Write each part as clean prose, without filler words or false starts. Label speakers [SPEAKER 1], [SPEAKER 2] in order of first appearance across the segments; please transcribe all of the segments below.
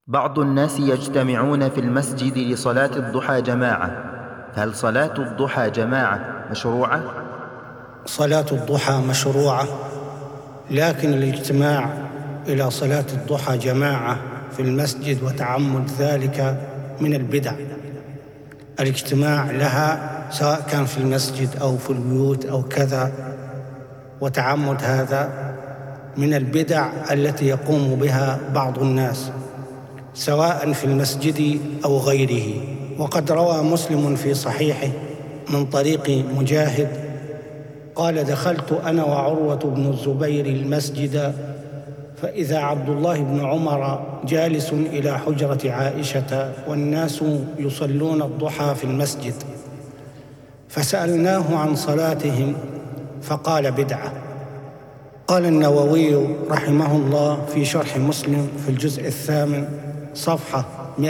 [SPEAKER 1] بعض الناس يجتمعون في المسجد لصلاة الضحى جماعة، فهل صلاة الضحى جماعة مشروعة؟
[SPEAKER 2] صلاة الضحى مشروعة، لكن الاجتماع إلى صلاة الضحى جماعة في المسجد وتعمد ذلك من البدع. الاجتماع لها سواء كان في المسجد أو في البيوت أو كذا، وتعمد هذا من البدع التي يقوم بها بعض الناس سواء في المسجد أو غيره. وقد روى مسلم في صحيحه من طريق مجاهد قال: دخلت أنا وعروة بن الزبير المسجد، فإذا عبد الله بن عمر جالس إلى حجرة عائشة والناس يصلون الضحى في المسجد، فسألناه عن صلاتهم فقال: بدعة. قال النووي رحمه الله في شرح مسلم في الجزء 8 صفحة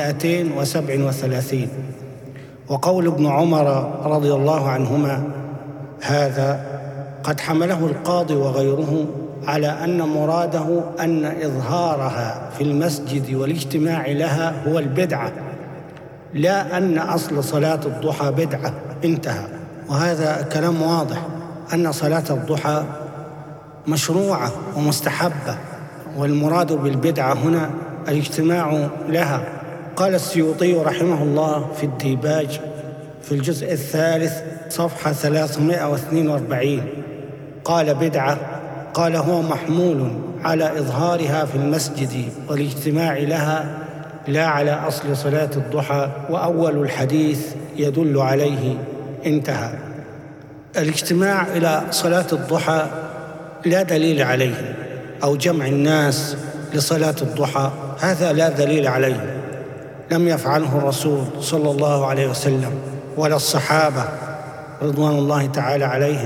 [SPEAKER 2] 237: وقول ابن عمر رضي الله عنهما هذا قد حمله القاضي وغيره على أن مراده أن إظهارها في المسجد والاجتماع لها هو البدعة، لا أن أصل صلاة الضحى بدعة. انتهى. وهذا كلام واضح أن صلاة الضحى مشروعة ومستحبة، والمراد بالبدعة هنا الاجتماع لها. قال السيوطي رحمه الله في الديباج في الجزء 3 صفحة 342 قال: بدعة، قال هو محمول على إظهارها في المسجد والاجتماع لها لا على أصل صلاة الضحى، وأول الحديث يدل عليه. انتهى. الاجتماع إلى صلاة الضحى لا دليل عليه، أو جمع الناس لصلاة الضحى هذا لا دليل عليه، لم يفعله الرسول صلى الله عليه وسلم ولا الصحابة رضوان الله تعالى عليهم،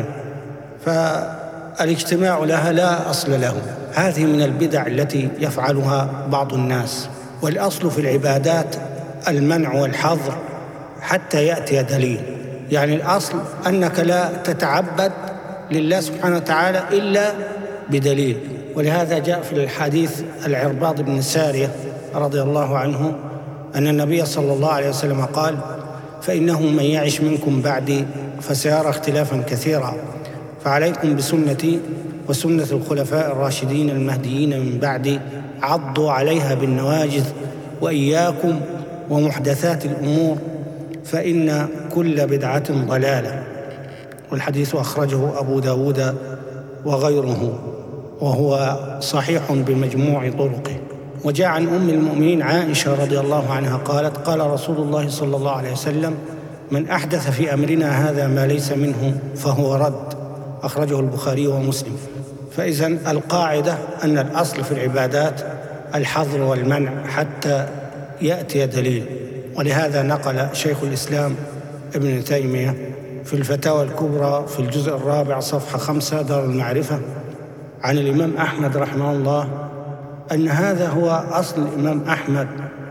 [SPEAKER 2] فالاجتماع لها لا أصل له. هذه من البدع التي يفعلها بعض الناس. والأصل في العبادات المنع والحظر حتى يأتي دليل. يعني الأصل أنك لا تتعبد لله سبحانه وتعالى إلا بدليل. ولهذا جاء في الحديث العرباض بن سارية رضي الله عنه أن النبي صلى الله عليه وسلم قال: فإنه من يعش منكم بعدي فسيرى اختلافا كثيرا، فعليكم بسنتي وسنة الخلفاء الراشدين المهديين من بعدي، عضوا عليها بالنواجذ، وإياكم ومحدثات الأمور فإن كل بدعة ضلالة. والحديث أخرجه أبو داود وغيره، وهو صحيح بمجموع طرقه. وجاء عن أم المؤمنين عائشة رضي الله عنها قالت: قال رسول الله صلى الله عليه وسلم: من أحدث في أمرنا هذا ما ليس منه فهو رد. أخرجه البخاري ومسلم. فإذا القاعدة أن الأصل في العبادات الحظر والمنع حتى يأتي دليل. ولهذا نقل شيخ الإسلام ابن تيمية في الفتاوى الكبرى في الجزء 4 صفحة 5 دار المعرفة عن الإمام أحمد رحمه الله أن هذا هو أصل الإمام أحمد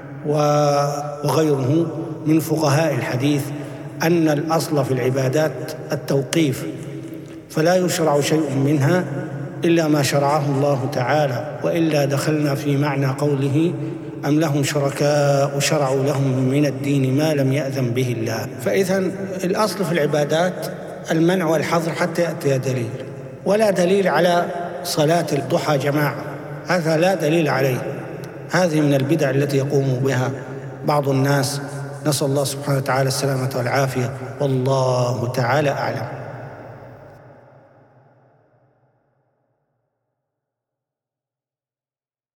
[SPEAKER 2] وغيره من فقهاء الحديث، أن الأصل في العبادات التوقيف، فلا يشرع شيء منها إلا ما شرعه الله تعالى، وإلا دخلنا في معنى قوله: أم لهم شركاء شرعوا لهم من الدين ما لم يأذن به الله. فإذا الأصل في العبادات المنع والحظر حتى يأتي دليل، ولا دليل على صلاة الضحى جماعة، هذا لا دليل عليه. هذه من البدع التي يقوم بها بعض الناس، نسأل الله سبحانه وتعالى السلامة والعافية، والله تعالى أعلم.